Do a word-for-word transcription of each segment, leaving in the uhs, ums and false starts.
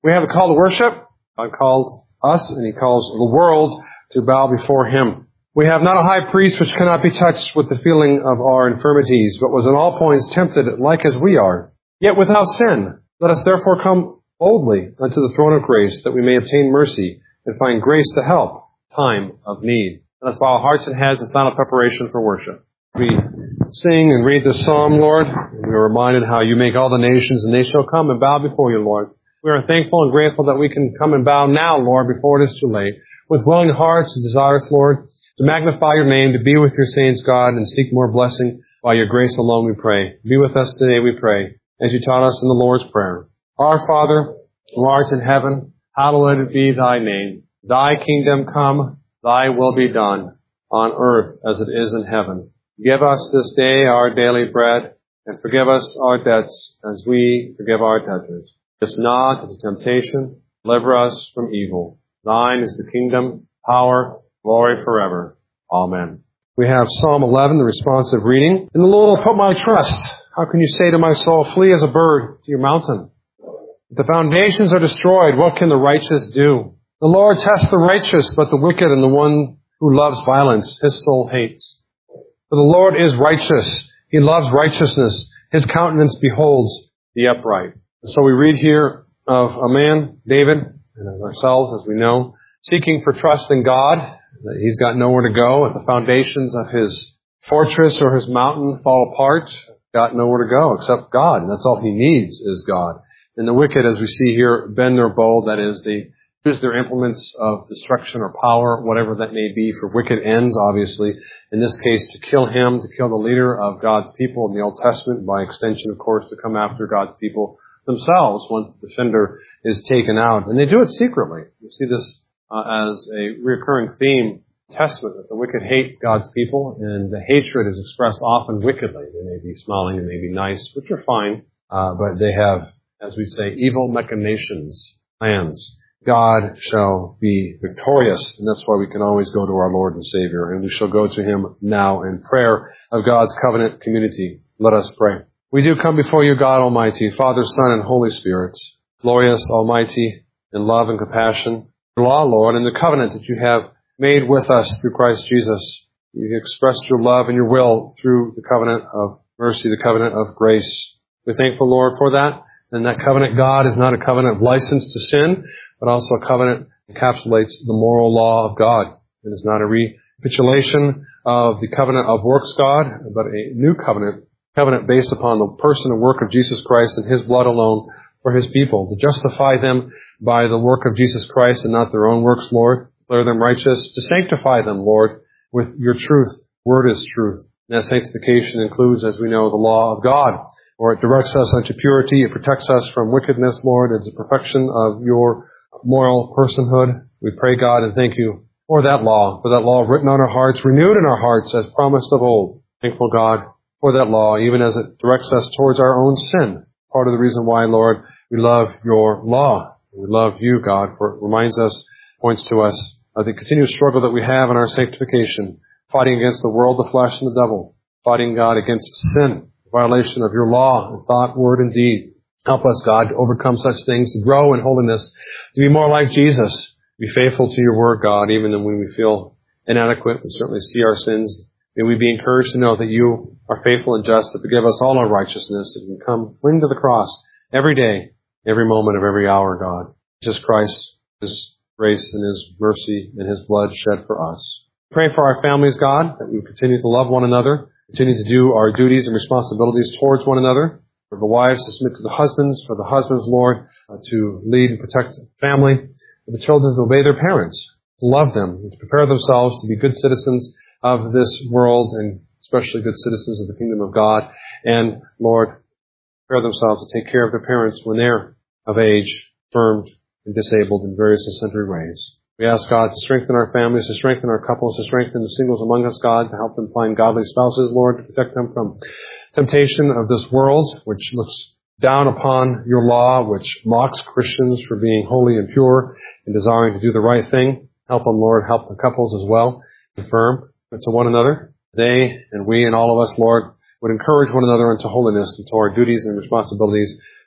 We have a call to worship. God calls us and He calls the world to bow before Him. We have not a high priest which cannot be touched with the feeling of our infirmities, but was in all points tempted like as we are, yet without sin. Let us therefore come boldly unto the throne of grace, that we may obtain mercy and find grace to help time of need. Let us bow our hearts and heads in silent preparation for worship. We sing and read this psalm, Lord, and we are reminded how you make all the nations, and they shall come and bow before you, Lord. We are thankful and grateful that we can come and bow now, Lord, before it is too late, with willing hearts and desires, Lord, to magnify your name, to be with your saints, God, and seek more blessing by your grace alone, we pray. Be with us today, we pray, as you taught us in the Lord's Prayer. Our Father, who art in heaven, hallowed be thy name. Thy kingdom come, thy will be done, on earth as it is in heaven. Give us this day our daily bread, and forgive us our debts as we forgive our debtors. Lead us not into temptation, deliver us from evil. Thine is the kingdom, power, glory forever. Amen. We have Psalm eleven, the responsive reading. In the Lord I'll put my trust. How can you say to my soul, flee as a bird to your mountain? If the foundations are destroyed, what can the righteous do? The Lord tests the righteous, but the wicked and the one who loves violence, his soul hates. For the Lord is righteous. He loves righteousness. His countenance beholds the upright. And so we read here of a man, David, and as ourselves, as we know, seeking for trust in God, that he's got nowhere to go. If the foundations of his fortress or his mountain fall apart, got nowhere to go except God. And that's all he needs is God. And the wicked, as we see here, bend their bow, that is, they use their implements of destruction or power, whatever that may be, for wicked ends, obviously. In this case, to kill him, to kill the leader of God's people in the Old Testament, by extension, of course, to come after God's people themselves once the defender is taken out. And they do it secretly. You see this uh, as a recurring theme in the Testament, that the wicked hate God's people, and the hatred is expressed often wickedly. They may be smiling, they may be nice, which are fine, uh, but they have, as we say, evil machinations, plans. God shall be victorious, and that's why we can always go to our Lord and Savior, and we shall go to Him now in prayer of God's covenant community. Let us pray. We do come before you, God Almighty, Father, Son, and Holy Spirit, glorious, almighty, in love and compassion, your law, Lord, and the covenant that you have made with us through Christ Jesus. You expressed your love and your will through the covenant of mercy, the covenant of grace. We're thankful, Lord, for that. And that covenant, God, is not a covenant of license to sin, but also a covenant that encapsulates the moral law of God. It is not a recapitulation of the covenant of works, God, but a new covenant, covenant based upon the person and work of Jesus Christ and His blood alone for His people, to justify them by the work of Jesus Christ and not their own works, Lord, to declare them righteous, to sanctify them, Lord, with your truth. Word is truth. And that sanctification includes, as we know, the law of God, or it directs us unto purity. It protects us from wickedness, Lord. It's a perfection of your moral personhood. We pray, God, and thank you for that law, for that law written on our hearts, renewed in our hearts as promised of old. Thankful, God, for that law, even as it directs us towards our own sin. Part of the reason why, Lord, we love your law. We love you, God, for it reminds us, points to us of the continuous struggle that we have in our sanctification, fighting against the world, the flesh, and the devil, fighting, God, against sin, violation of your law, in thought, word, and deed. Help us, God, to overcome such things, to grow in holiness, to be more like Jesus, be faithful to your word, God, even when we feel inadequate. We certainly see our sins. May we be encouraged to know that you are faithful and just to forgive us all our righteousness, and we can come cling to the cross every day, every moment of every hour, God. Jesus Christ, His grace and His mercy and His blood shed for us. Pray for our families, God, that we will continue to love one another, continue to do our duties and responsibilities towards one another. For the wives to submit to the husbands, for the husbands, Lord, uh, to lead and protect the family, for the children to obey their parents, to love them, and to prepare themselves to be good citizens of this world, and especially good citizens of the kingdom of God. And, Lord, prepare themselves to take care of their parents when they're of age, infirmed, and disabled in various and sundry ways. We ask God to strengthen our families, to strengthen our couples, to strengthen the singles among us, God, to help them find godly spouses, Lord, to protect them from temptation of this world, which looks down upon your law, which mocks Christians for being holy and pure and desiring to do the right thing. Help them, Lord, help the couples as well, confirm to one another. They and we and all of us, Lord, would encourage one another into holiness and to our duties and responsibilities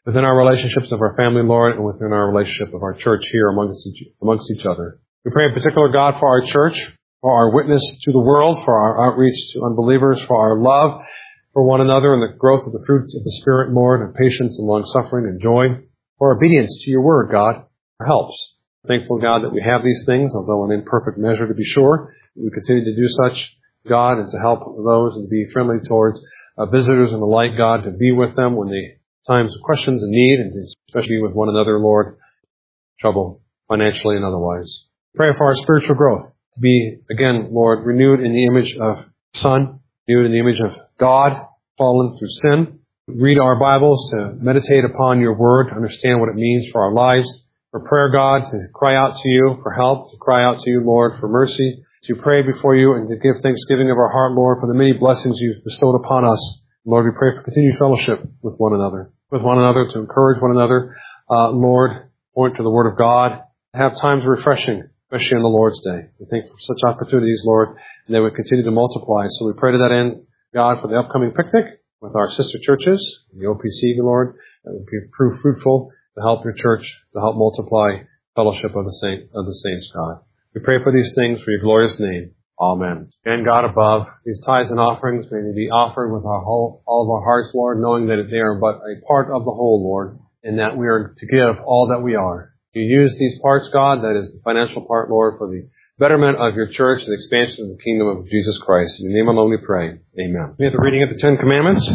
within our relationships of our family, Lord, and within our relationship of our church here amongst each, amongst each other. We pray in particular, God, for our church, for our witness to the world, for our outreach to unbelievers, for our love for one another and the growth of the fruits of the Spirit, Lord, and patience and long-suffering and joy, for obedience to your word, God, for helps. Thankful, God, that we have these things, although in imperfect measure, to be sure. We continue to do such, God, and to help those and to be friendly towards uh, visitors and the like, God, to be with them when they times of questions and need, and especially with one another, Lord, trouble financially and otherwise. Pray for our spiritual growth, to be, again, Lord, renewed in the image of Son, renewed in the image of God, fallen through sin. Read our Bibles, to meditate upon your word, to understand what it means for our lives. For prayer, God, to cry out to you for help, to cry out to you, Lord, for mercy, to pray before you and to give thanksgiving of our heart, Lord, for the many blessings you've bestowed upon us. Lord, we pray for continued fellowship with one another, with one another, to encourage one another. Uh, Lord, point to the Word of God. Have times of refreshing, especially on the Lord's Day. We thank you for such opportunities, Lord, and they would continue to multiply. So we pray to that end, God, for the upcoming picnic with our sister churches, the O P C, Lord, that would prove fruitful to help your church, to help multiply fellowship of the saint of the saints, God. We pray for these things for your glorious name. Amen. And God above, these tithes and offerings may they be offered with our whole, all of our hearts, Lord, knowing that they are but a part of the whole, Lord, and that we are to give all that we are. You use these parts, God, that is the financial part, Lord, for the betterment of your church and the expansion of the kingdom of Jesus Christ. In your name alone we pray. Amen. We have the reading of the Ten Commandments.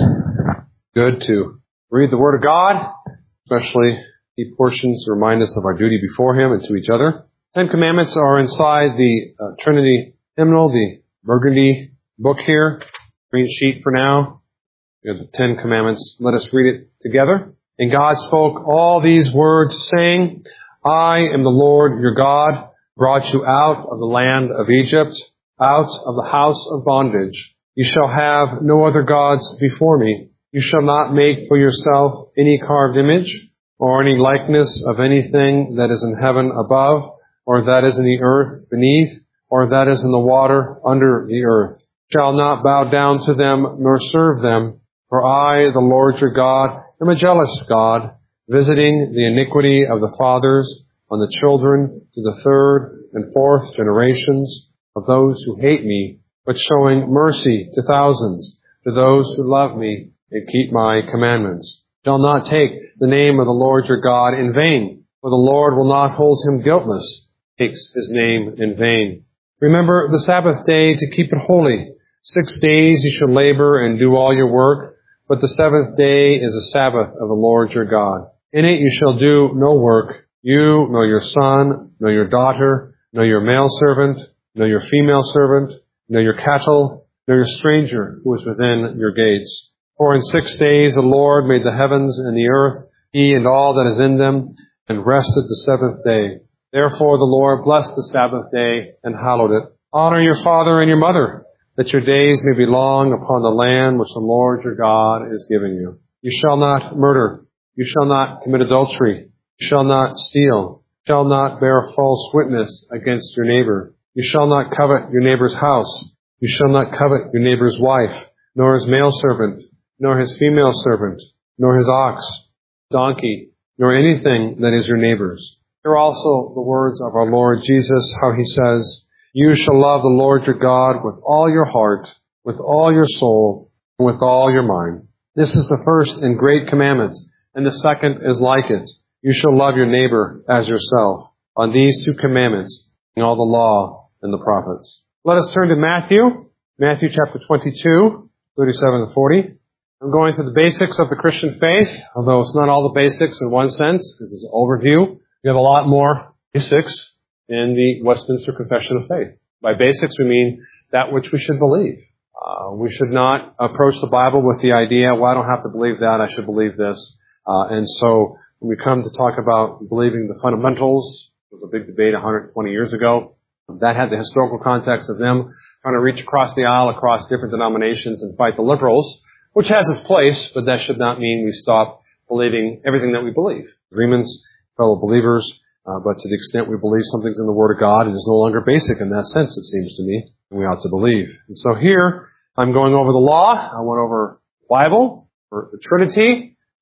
Good to read the Word of God, especially key portions to remind us of our duty before Him and to each other. Ten Commandments are inside the uh, Trinity hymnal, the burgundy book here. Green sheet for now. We have the Ten Commandments. Let us read it together. And God spoke all these words, saying, I am the Lord your God, brought you out of the land of Egypt, out of the house of bondage. You shall have no other gods before me. You shall not make for yourself any carved image, or any likeness of anything that is in heaven above, or that is in the earth beneath, or that is in the water under the earth. You shall not bow down to them, nor serve them. For I, the Lord your God, am a jealous God, visiting the iniquity of the fathers on the children to the third and fourth generations of those who hate me, but showing mercy to thousands, to those who love me and keep my commandments. Shall not take the name of the Lord your God in vain, for the Lord will not hold him guiltless, takes his name in vain. Remember the Sabbath day to keep it holy. Six days you shall labor and do all your work, but the seventh day is a Sabbath of the Lord your God. In it you shall do no work, you, nor your son, nor your daughter, nor your male servant, nor your female servant, nor your cattle, nor your stranger who is within your gates. For in six days the Lord made the heavens and the earth, he and all that is in them, and rested the seventh day. Therefore the Lord blessed the Sabbath day and hallowed it. Honor your father and your mother, that your days may be long upon the land which the Lord your God is giving you. You shall not murder. You shall not commit adultery. You shall not steal. You shall not bear false witness against your neighbor. You shall not covet your neighbor's house. You shall not covet your neighbor's wife, nor his male servant, nor his female servant, nor his ox, donkey, nor anything that is your neighbor's. Hear also the words of our Lord Jesus, how he says, you shall love the Lord your God with all your heart, with all your soul, and with all your mind. This is the first and great commandment, and the second is like it. You shall love your neighbor as yourself. On these two commandments hang all the law and the prophets. Let us turn to Matthew, Matthew chapter twenty-two, thirty-seven to forty. I'm going through the basics of the Christian faith, although it's not all the basics in one sense, because it's an overview. We have a lot more basics in the Westminster Confession of Faith. By basics, we mean that which we should believe. Uh, we should not approach the Bible with the idea, well, I don't have to believe that, I should believe this. Uh, and so when we come to talk about believing the fundamentals, there was a big debate one hundred twenty years ago. That had the historical context of them trying to reach across the aisle, across different denominations and fight the liberals, which has its place, but that should not mean we stop believing everything that we believe. Agreements, fellow believers, uh, but to the extent we believe something's in the Word of God, it is no longer basic in that sense, it seems to me, and we ought to believe. And so here, I'm going over the law, I went over the Bible, or the Trinity,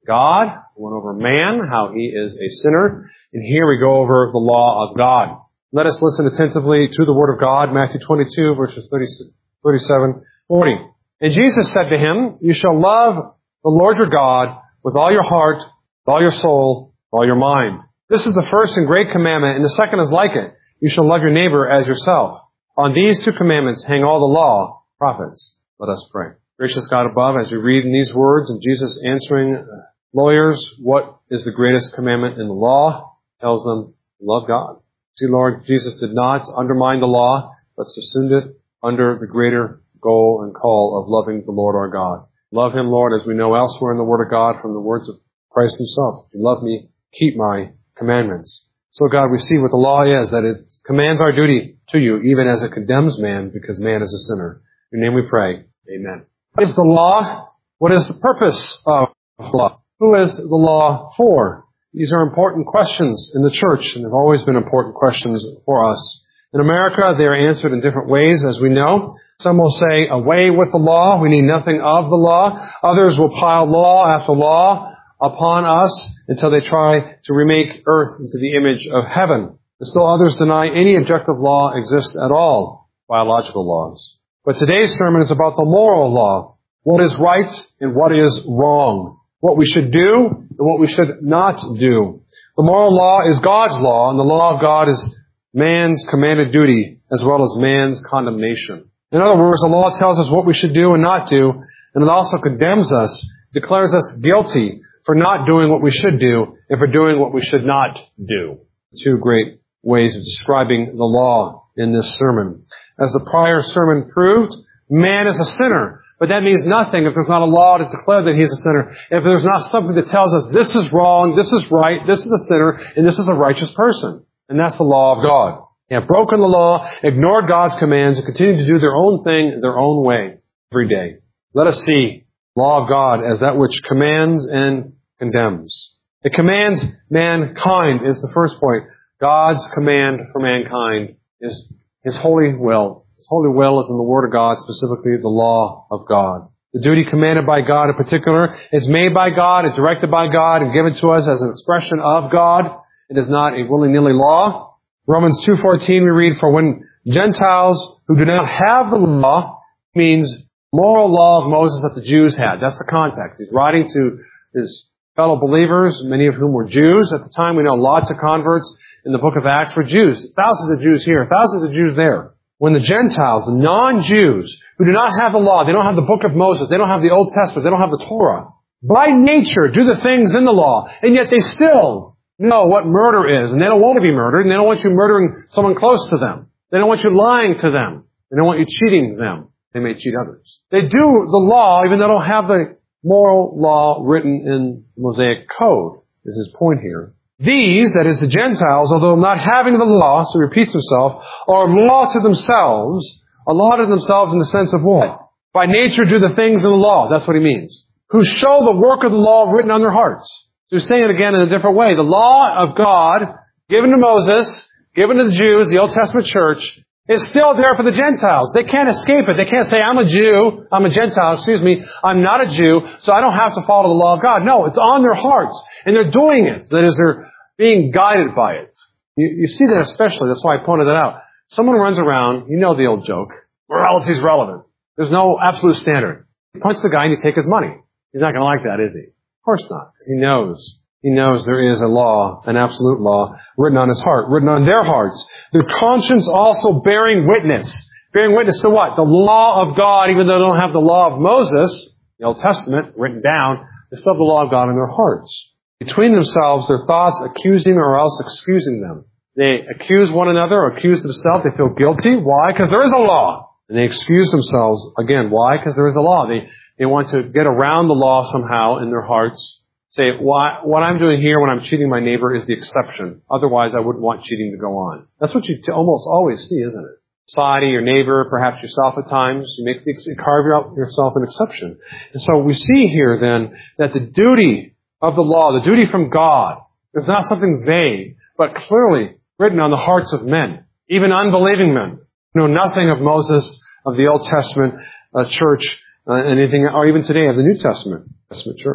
God. We went over man, how he is a sinner. And here we go over the law of God. Let us listen attentively to the word of God, Matthew twenty-two, verses thirty-seven, forty. And Jesus said to him, you shall love the Lord your God with all your heart, with all your soul, with all your mind. This is the first and great commandment, and the second is like it. You shall love your neighbor as yourself. On these two commandments hang all the law, prophets. Let us pray. Gracious God above, as we read in these words, and Jesus answering lawyers, what is the greatest commandment in the law? Tells them, love God. See, Lord, Jesus did not undermine the law, but subsumed it under the greater goal and call of loving the Lord our God. Love him, Lord, as we know elsewhere in the Word of God from the words of Christ himself. If you love me, keep my commandments. So, God, we see what the law is, that it commands our duty to you, even as it condemns man, because man is a sinner. In your name we pray. Amen. What is the law? What is the purpose of the law? Who is the law for? These are important questions in the church, and have always been important questions for us. In America, they are answered in different ways, as we know. Some will say, away with the law, we need nothing of the law. Others will pile law after law upon us until they try to remake earth into the image of heaven. And still others deny any objective law exists at all, biological laws. But today's sermon is about the moral law, what is right and what is wrong, what we should do and what we should not do. The moral law is God's law, and the law of God is man's commanded duty as well as man's condemnation. In other words, the law tells us what we should do and not do, and it also condemns us, declares us guilty for not doing what we should do and for doing what we should not do. Two great ways of describing the law in this sermon. As the prior sermon proved, man is a sinner. But that means nothing if there's not a law to declare that he is a sinner. If there's not something that tells us this is wrong, this is right, this is a sinner, and this is a righteous person. And that's the law of God. They have broken the law, ignored God's commands, and continue to do their own thing their own way every day. Let us see the law of God as that which commands and condemns. It commands mankind is the first point. God's command for mankind is His holy will. His holy will is in the Word of God, specifically the law of God. The duty commanded by God in particular is made by God, is directed by God, and given to us as an expression of God. It is not a willy-nilly law. Romans two fourteen we read, for when Gentiles who do not have the law, means moral law of Moses that the Jews had. That's the context. He's writing to his fellow believers, many of whom were Jews. At the time, we know lots of converts in the book of Acts were Jews. Thousands of Jews here, thousands of Jews there. When the Gentiles, the non-Jews, who do not have the law, they don't have the book of Moses, they don't have the Old Testament, they don't have the Torah, by nature do the things in the law, and yet they still know what murder is, and they don't want to be murdered, and they don't want you murdering someone close to them. They don't want you lying to them. They don't want you cheating them. They may cheat others. They do the law, even though they don't have the moral law written in the Mosaic Code, is his point here. These, that is the Gentiles, although not having the law, so he repeats himself, are law to themselves, a law to themselves in the sense of what? By nature do the things in the law. That's what he means. Who show the work of the law written on their hearts. So he's saying it again in a different way. The law of God, given to Moses, given to the Jews, the Old Testament church, is still there for the Gentiles. They can't escape it. They can't say, I'm a Jew, I'm a Gentile, excuse me, I'm not a Jew, so I don't have to follow the law of God. No, it's on their hearts. And they're doing it. That is, they're being guided by it. You, you see that especially, that's why I pointed that out. Someone runs around, you know the old joke, morality is relevant. There's no absolute standard. You punch the guy and you take his money. He's not going to like that, is he? Of course not. He knows. He knows there is a law, an absolute law, written on his heart, written on their hearts. Their conscience also bearing witness. Bearing witness to what? The law of God, even though they don't have the law of Moses, the Old Testament, written down, they still have the law of God in their hearts. Between themselves, their thoughts accusing or else excusing them. They accuse one another or accuse themselves. They feel guilty. Why? Because there is a law. And they excuse themselves. Again, why? Because there is a law. They, they want to get around the law somehow in their hearts. Say, why, what I'm doing here when I'm cheating my neighbor is the exception. Otherwise, I wouldn't want cheating to go on. That's what you t- almost always see, isn't it? Society, your neighbor, perhaps yourself at times, you make the, carve out yourself an exception. And so we see here then that the duty of the law, the duty from God, is not something vague, but clearly written on the hearts of men, even unbelieving men who know nothing of Moses, of the Old Testament uh, church, uh, anything, or even today of the New Testament, Testament church.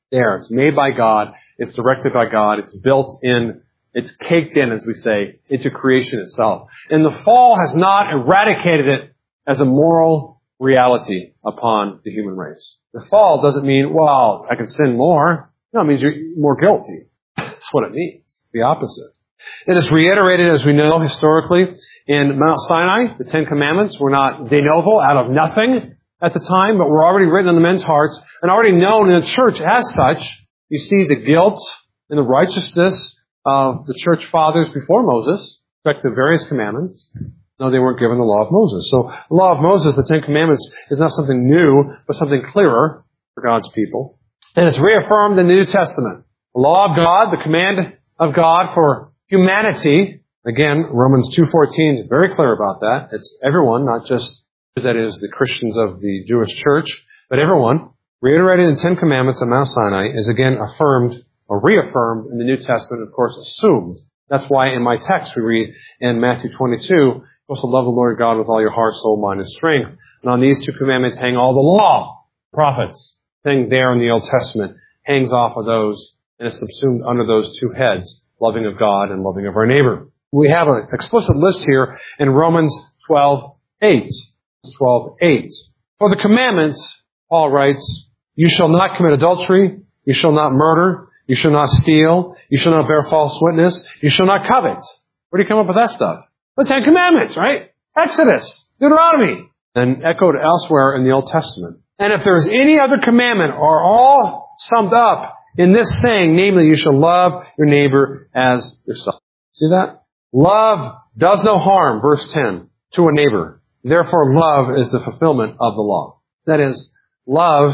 there. It's made by God. It's directed by God. It's built in. It's caked in, as we say, into creation itself. And the fall has not eradicated it as a moral reality upon the human race. The fall doesn't mean, well, I can sin more. No, it means you're more guilty. That's what it means. The opposite. It is reiterated, as we know, historically, in Mount Sinai. The Ten Commandments were not de novo, out of nothing at the time, but were already written on the men's hearts and already known in the church as such. You see the guilt and the righteousness of the church fathers before Moses, with respect to various commandments. No, they weren't given the law of Moses. So the law of Moses, the Ten Commandments, is not something new, but something clearer for God's people. And it's reaffirmed in the New Testament. The law of God, the command of God for humanity. Again, Romans two fourteen is very clear about that. It's everyone, not just, that is, the Christians of the Jewish church, but everyone. Reiterated in the Ten Commandments on Mount Sinai is again affirmed or reaffirmed in the New Testament, of course, assumed. That's why in my text we read in Matthew twenty-two, you also love the Lord God with all your heart, soul, mind, and strength. And on these two commandments hang all the law, prophets. Thing there in the Old Testament hangs off of those and is subsumed under those two heads, loving of God and loving of our neighbor. We have an explicit list here in Romans twelve eight. twelve eight. For the commandments, Paul writes, you shall not commit adultery, you shall not murder, you shall not steal, you shall not bear false witness, you shall not covet. Where do you come up with that stuff? The Ten Commandments, right? Exodus, Deuteronomy, and echoed elsewhere in the Old Testament. And if there is any other commandment, are all summed up in this saying, namely, you shall love your neighbor as yourself. See that? Love does no harm, verse ten, to a neighbor. Therefore, love is the fulfillment of the law. That is, love,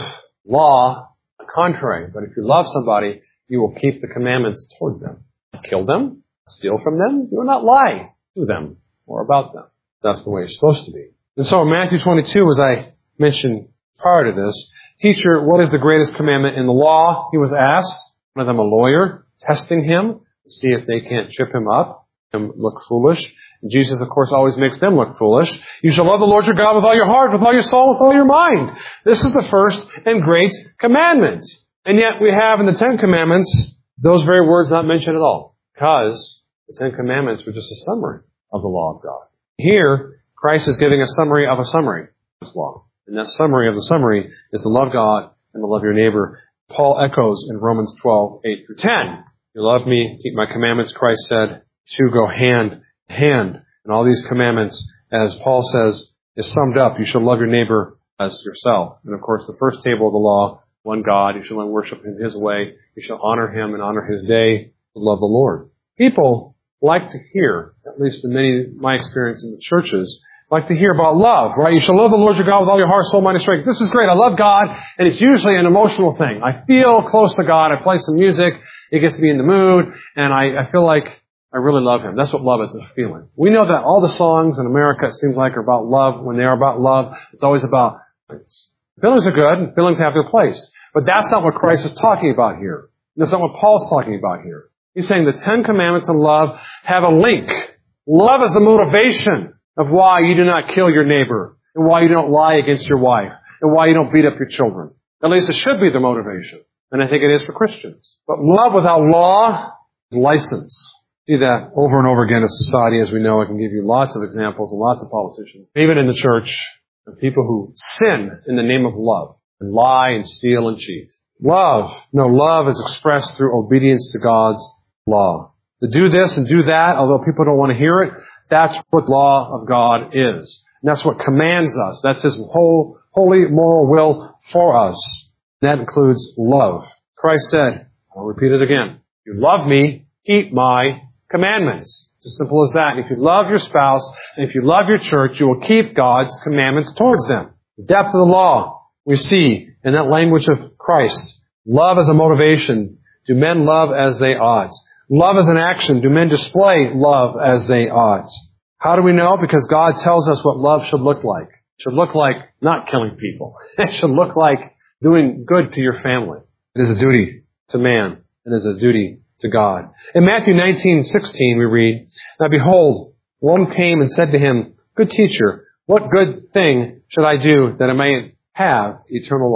law, contrary. But if you love somebody, you will keep the commandments toward them. Kill them, steal from them, you will not lie to them or about them. That's the way it's supposed to be. And so in Matthew twenty-two, as I mentioned prior to this, teacher, what is the greatest commandment in the law? He was asked, one of them a lawyer, testing him to see if they can't trip him up and look foolish. And Jesus, of course, always makes them look foolish. You shall love the Lord your God with all your heart, with all your soul, with all your mind. This is the first and great commandment. And yet we have in the Ten Commandments those very words not mentioned at all, because the Ten Commandments were just a summary of the law of God. Here, Christ is giving a summary of a summary of this law. And that summary of the summary is to love God and to love your neighbor. Paul echoes in Romans twelve eight through ten. You love me, keep my commandments, Christ said. Two go hand in hand. And all these commandments, as Paul says, is summed up. You shall love your neighbor as yourself. And of course, the first table of the law, one God, you shall not worship in his way. You shall honor him and honor his day. Love the Lord. People like to hear, at least in many of my experience in the churches, like to hear about love, right? You shall love the Lord your God with all your heart, soul, mind, and strength. This is great. I love God, and it's usually an emotional thing. I feel close to God. I play some music. It gets me in the mood, and I, I feel like I really love Him. That's what love is, a feeling. We know that all the songs in America, it seems like, are about love. When they are about love, it's always about feelings. Feelings are good, and feelings have their place. But that's not what Christ is talking about here. That's not what Paul's talking about here. He's saying the Ten Commandments and love have a link. Love is the motivation of why you do not kill your neighbor, and why you don't lie against your wife, and why you don't beat up your children. At least it should be the motivation. And I think it is for Christians. But love without law is license. See that over and over again in society, as we know. I can give you lots of examples and lots of politicians, even in the church, of people who sin in the name of love, and lie and steal and cheat. Love. No, love is expressed through obedience to God's law. To do this and do that, although people don't want to hear it, that's what law of God is. And that's what commands us. That's His whole, holy moral will for us. That includes love. Christ said, I'll repeat it again, if you love me, keep my commandments. It's as simple as that. If you love your spouse, and if you love your church, you will keep God's commandments towards them. The depth of the law we see in that language of Christ. Love as a motivation. Do men love as they ought? Love as an action. Do men display love as they ought? How do we know? Because God tells us what love should look like. It should look like not killing people. It should look like doing good to your family. It is a duty to man. It is a duty to God. In Matthew nineteen sixteen we read, Now behold, one came and said to him, Good teacher, what good thing should I do that I may have eternal life?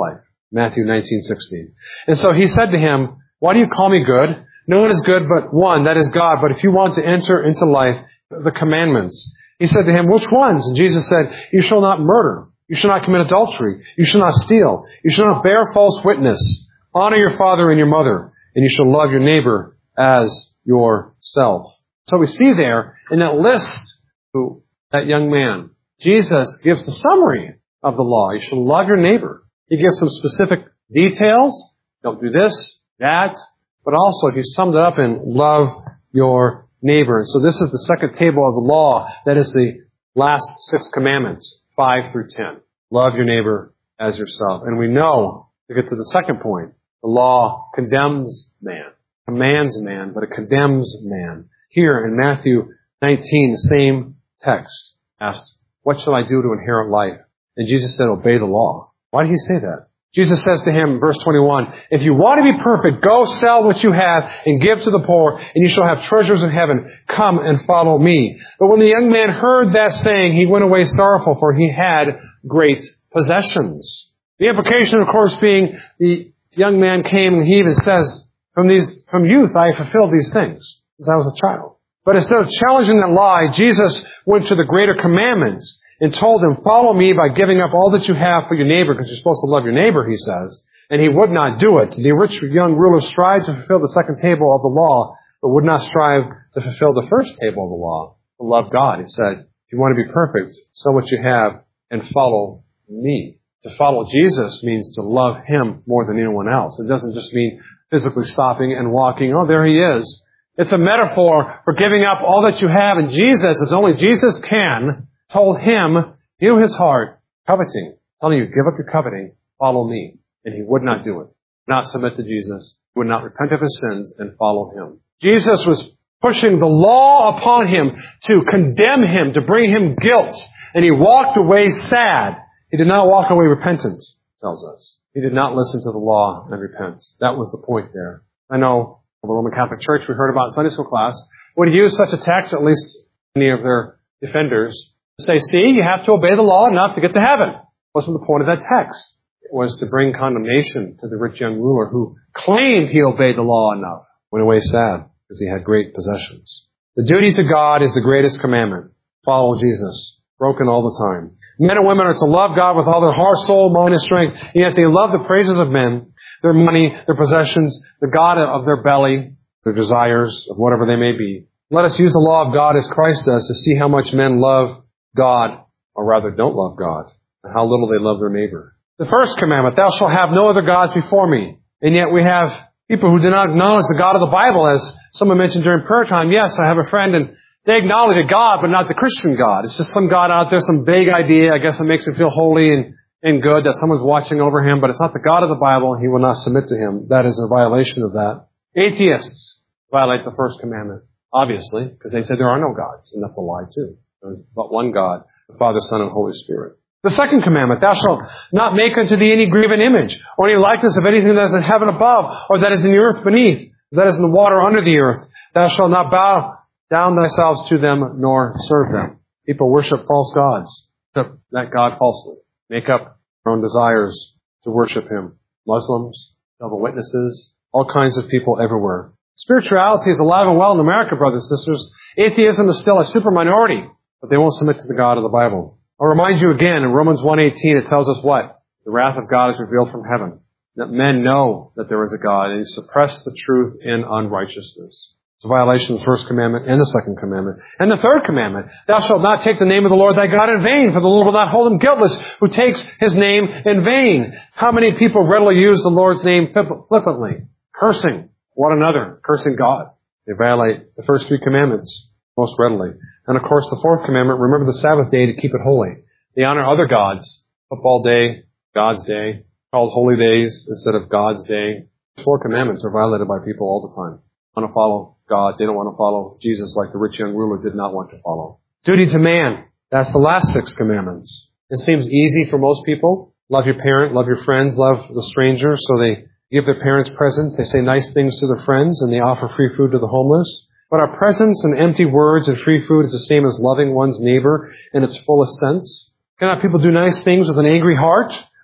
Matthew nineteen sixteen. And so he said to him, why do you call me good? No one is good but one, that is God. But if you want to enter into life, the commandments. He said to him, which ones? And Jesus said, you shall not murder. You shall not commit adultery. You shall not steal. You shall not bear false witness. Honor your father and your mother. And you shall love your neighbor as yourself. So we see there in that list, that young man, Jesus gives the summary of the law. You shall love your neighbor. He gives some specific details. Don't do this, that. But also he summed it up in love your neighbor. So this is the second table of the law. That is the last six commandments, five through ten. Love your neighbor as yourself. And we know, to get to the second point, the law condemns man, commands man, but it condemns man. Here in Matthew nineteen, the same text asked, what shall I do to inherit life? And Jesus said, obey the law. Why did he say that? Jesus says to him, verse twenty-one, if you want to be perfect, go sell what you have and give to the poor, and you shall have treasures in heaven. Come and follow me. But when the young man heard that saying, he went away sorrowful, for he had great possessions. The implication, of course, being the young man came and he even says, from these, from youth I have fulfilled these things, as I was a child. But instead of challenging that lie, Jesus went to the greater commandments and told him, follow me by giving up all that you have for your neighbor, because you're supposed to love your neighbor, he says. And he would not do it. The rich young ruler strived to fulfill the second table of the law, but would not strive to fulfill the first table of the law, to love God. He said, if you want to be perfect, sell what you have and follow me. To follow Jesus means to love him more than anyone else. It doesn't just mean physically stopping and walking, oh, there he is. It's a metaphor for giving up all that you have. And Jesus, as only Jesus can, told him, knew his heart, coveting, telling you, give up your coveting, follow me. And he would not do it. Not submit to Jesus. He would not repent of his sins and follow him. Jesus was pushing the law upon him to condemn him, to bring him guilt. And he walked away sad. He did not walk away repentant, tells us. He did not listen to the law and repent. That was the point there. I know the Roman Catholic Church we heard about in Sunday school class would use such a text, at least many of their defenders, to say, see, you have to obey the law enough to get to heaven. Wasn't the point of that text. It was to bring condemnation to the rich young ruler who claimed he obeyed the law enough. Went away sad because he had great possessions. The duty to God is the greatest commandment. Follow Jesus. Broken all the time. Men and women are to love God with all their heart, soul, mind, and strength, and yet they love the praises of men, their money, their possessions, the God of their belly, their desires, of whatever they may be. Let us use the law of God as Christ does to see how much men love God, or rather don't love God, and how little they love their neighbor. The first commandment, thou shalt have no other gods before me. And yet we have people who do not acknowledge the God of the Bible, as someone mentioned during prayer time. Yes, I have a friend, and they acknowledge a God, but not the Christian God. It's just some God out there, some vague idea. I guess it makes him feel holy and, and good that someone's watching over him, but it's not the God of the Bible, and he will not submit to him. That is a violation of that. Atheists violate the first commandment, obviously, because they say there are no gods, and that's a lie too. There's but one God, the Father, Son, and Holy Spirit. The second commandment, thou shalt not make unto thee any graven image, or any likeness of anything that is in heaven above, or that is in the earth beneath, that is in the water under the earth. Thou shalt not bow down thyself to them, nor serve them. People worship false gods, worship that God falsely, make up their own desires to worship him. Muslims, double witnesses, all kinds of people everywhere. Spirituality is alive and well in America, brothers and sisters. Atheism is still a super minority, but they won't submit to the God of the Bible. I'll remind you again, in Romans one eighteen, it tells us what? The wrath of God is revealed from heaven, that men know that there is a God, and he suppressed the truth in unrighteousness. It's a violation of the first commandment and the second commandment. And the third commandment, thou shalt not take the name of the Lord thy God in vain, for the Lord will not hold him guiltless who takes his name in vain. How many people readily use the Lord's name flippantly? Cursing one another, cursing God. They violate the first three commandments most readily. And of course, the fourth commandment, remember the Sabbath day to keep it holy. They honor other gods. Football day, God's day, called holy days instead of God's day. Four commandments are violated by people all the time. Want to follow God. They don't want to follow Jesus like the rich young ruler did not want to follow. Duty to man. That's the last six commandments. It seems easy for most people. Love your parent, love your friends, love the stranger. So they give their parents presents. They say nice things to their friends, and they offer free food to the homeless. But are presents and empty words and free food is the same as loving one's neighbor in its fullest sense? Cannot people do nice things with an angry heart?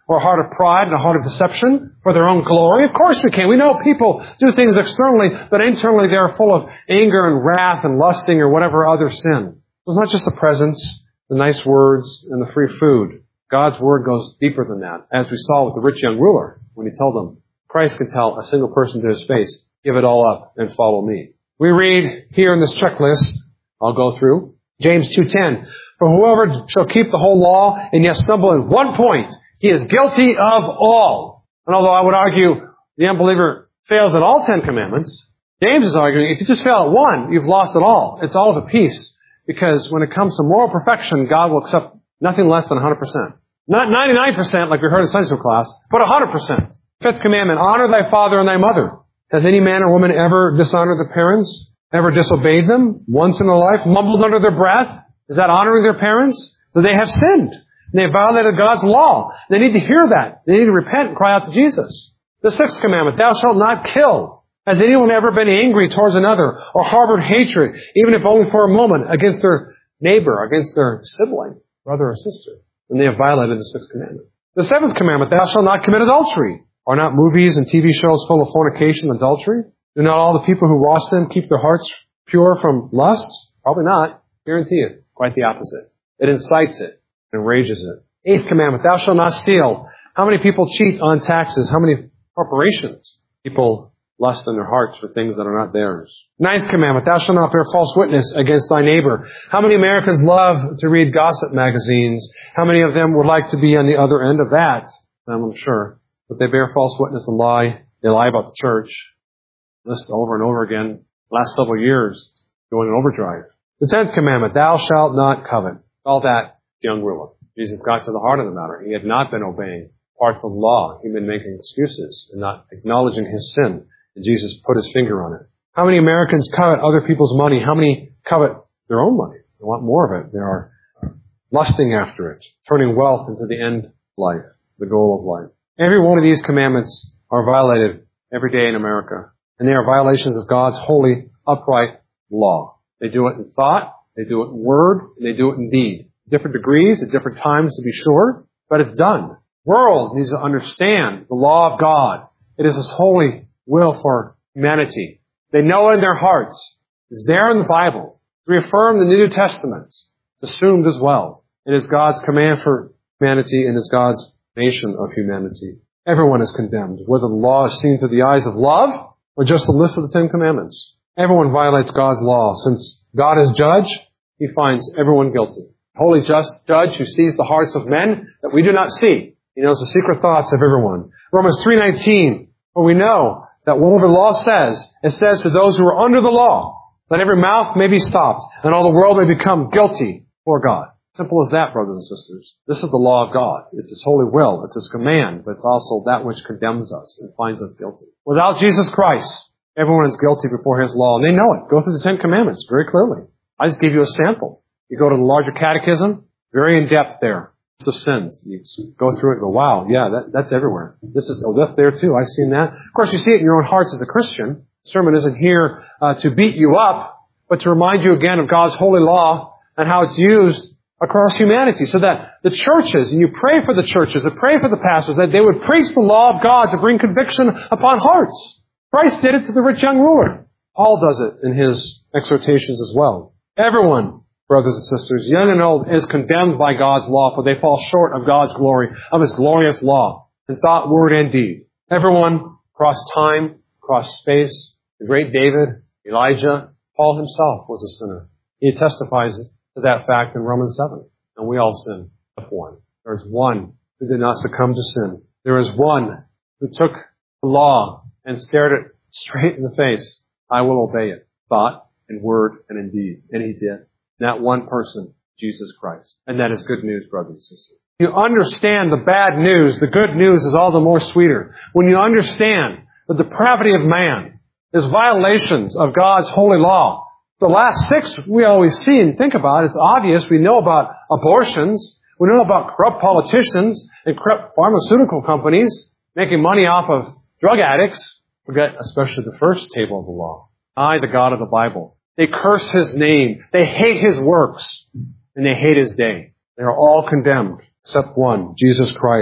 or a heart of pride and a heart of deception for their own glory? Of course we can. We know people do things externally, but internally they are full of anger and wrath and lusting or whatever other sin. It's not just the presents, the nice words, and the free food. God's Word goes deeper than that, as we saw with the rich young ruler when he told them, Christ can tell a single person to his face, give it all up and follow me. We read here in this checklist, I'll go through, James two ten, for whoever shall keep the whole law and yet stumble in one point, he is guilty of all. And although I would argue the unbeliever fails at all Ten Commandments, James is arguing if you just fail at one, you've lost it all. It's all of a piece. Because when it comes to moral perfection, God will accept nothing less than one hundred percent. Not ninety-nine percent like we heard in Sunday school class, but one hundred percent. Fifth commandment, honor thy father and thy mother. Has any man or woman ever dishonored their parents? Ever disobeyed them? Once in their life? Mumbled under their breath? Is that honoring their parents? That they have sinned. And they have violated God's law. They need to hear that. They need to repent and cry out to Jesus. The sixth commandment, thou shalt not kill. Has anyone ever been angry towards another or harbored hatred, even if only for a moment, against their neighbor, against their sibling, brother or sister? And they have violated the sixth commandment. The seventh commandment, thou shalt not commit adultery. Are not movies and T V shows full of fornication and adultery? Do not all the people who watch them keep their hearts pure from lusts? Probably not. Guarantee it. Quite the opposite. It incites it. Enrages it. Eighth commandment, thou shalt not steal. How many people cheat on taxes? How many corporations? People lust in their hearts for things that are not theirs. Ninth commandment, thou shalt not bear false witness against thy neighbor. How many Americans love to read gossip magazines? How many of them would like to be on the other end of that? I'm sure. But they bear false witness and lie. They lie about the church. List over and over again. Last several years, going in overdrive. The tenth commandment, thou shalt not covet. All that young ruler. Jesus got to the heart of the matter. He had not been obeying parts of the law. He'd been making excuses and not acknowledging his sin. And Jesus put his finger on it. How many Americans covet other people's money? How many covet their own money? They want more of it. They are lusting after it, turning wealth into the end of life, the goal of life. Every one of these commandments are violated every day in America. And they are violations of God's holy, upright law. They do it in thought, they do it in word, and they do it in deed. Different degrees at different times, to be sure, but it's done. The world needs to understand the law of God. It is His holy will for humanity. They know it in their hearts. It's there in the Bible. It's reaffirmed in the New Testament. It's assumed as well. It is God's command for humanity and it's God's nation of humanity. Everyone is condemned, whether the law is seen through the eyes of love or just the list of the Ten Commandments. Everyone violates God's law. Since God is judge, He finds everyone guilty. Holy just judge who sees the hearts of men that we do not see. He knows the secret thoughts of everyone. Romans three nineteen, for we know that whatever the law says, it says to those who are under the law, that every mouth may be stopped and all the world may become guilty before God. Simple as that, brothers and sisters. This is the law of God. It's His holy will. It's His command, but it's also that which condemns us and finds us guilty. Without Jesus Christ, everyone is guilty before His law, and they know it. Go through the Ten Commandments very clearly. I just gave you a sample. You go to the larger catechism, very in-depth there. The sins. You go through it and go, wow, yeah, that, that's everywhere. This is, oh, that's there too. I've seen that. Of course, you see it in your own hearts as a Christian. The sermon isn't here uh, to beat you up, but to remind you again of God's holy law and how it's used across humanity, so that the churches, and you pray for the churches, and pray for the pastors, that they would preach the law of God to bring conviction upon hearts. Christ did it to the rich young ruler. Paul does it in his exhortations as well. Everyone, brothers and sisters, young and old, is condemned by God's law, for they fall short of God's glory, of His glorious law, in thought, word, and deed. Everyone, across time, across space, the great David, Elijah, Paul himself was a sinner. He testifies to that fact in Romans seven. And we all sin, except one. There is one who did not succumb to sin. There is one who took the law and stared it straight in the face. I will obey it. Thought and word and in deed. And he did. That one person, Jesus Christ. And that is good news, brothers and sisters. You understand the bad news. The good news is all the more sweeter. When you understand the depravity of man, his violations of God's holy law. The last six we always see and think about. It's obvious. We know about abortions. We know about corrupt politicians and corrupt pharmaceutical companies making money off of drug addicts. Forget especially the first table of the law. I, the God of the Bible. They curse His name. They hate His works. And they hate His day. They are all condemned except one, Jesus Christ.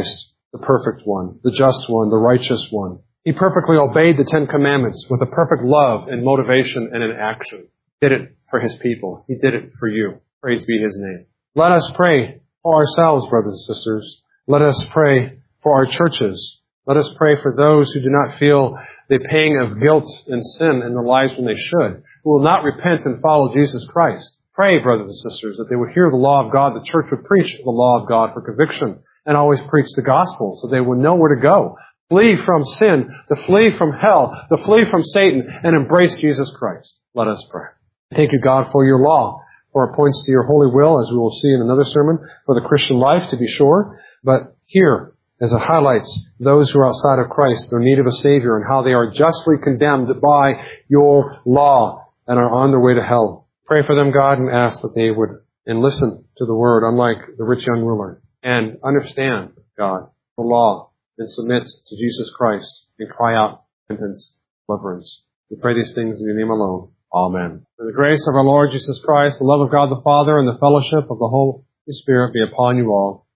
the perfect one, the just one, the righteous one. He perfectly obeyed the Ten Commandments with a perfect love and motivation and in action. He did it for His people. He did it for you. Praise be His name. Let us pray for ourselves, brothers and sisters. Let us pray for our churches. Let us pray for those who do not feel the pang of guilt and sin in their lives when they should, who will not repent and follow Jesus Christ. Pray, brothers and sisters, that they would hear the law of God. The church would preach the law of God for conviction and always preach the gospel so they would know where to go. Flee from sin, to flee from hell, to flee from Satan, and embrace Jesus Christ. Let us pray. Thank you, God, for your law, for it points to your holy will, as we will see in another sermon, for the Christian life, to be sure. But here, as it highlights those who are outside of Christ, their need of a Savior, and how they are justly condemned by your law and are on their way to hell. Pray for them, God, and ask that they would and listen to the word, unlike the rich young ruler, and understand, God, the law, and submit to Jesus Christ, and cry out repentance, deliverance. We pray these things in your name alone. Amen. May the grace of our Lord Jesus Christ, the love of God the Father, and the fellowship of the Holy Spirit be upon you all.